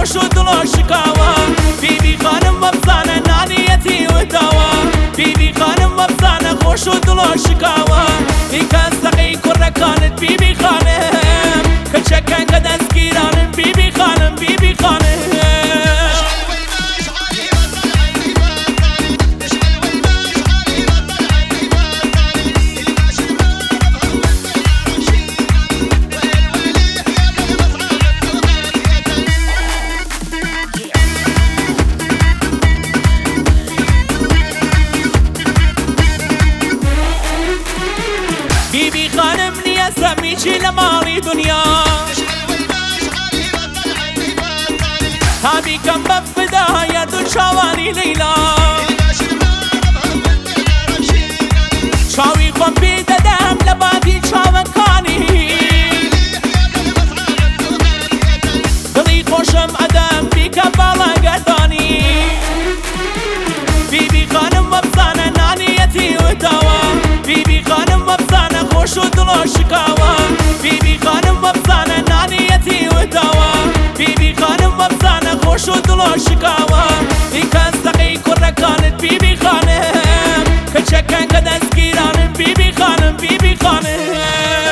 خوش و دڵۆ شکاوە بیبی خانم وەبزانە نانیەتی وتاوە بیبی خانم وەبزانە خۆش و دڵۆ شکاوە هیچ کەس دەقەی کوڕەکانت بیبی خانم کچەکان کە دەستگیرانن بیبی خانم بیبی خانم بیبی خانم نییە سەمیچی لە ماڵی دنیا هامی کەم بەف بدایە دوو چاوانی لەیلا چاوی خۆم پێ دەدەم لە باتی چاوەکانی دڵی خۆشم ئەدەم بیکە باڵاگەردانی بیبی خانم وەبزانە نانیەتی وتاوە بیبی خانم وەبزانە خۆش و دڵۆ شکاوە بیبی خانم وەبزانە نانیەتی وتاوە بیبی خانم وەبزانە خۆش و دڵۆ شکاوە هیچ کەس دەقەی کوڕەکانت بیبی خانم کچەکان کە دەستگیرانن بیبی خانم بیبی خانم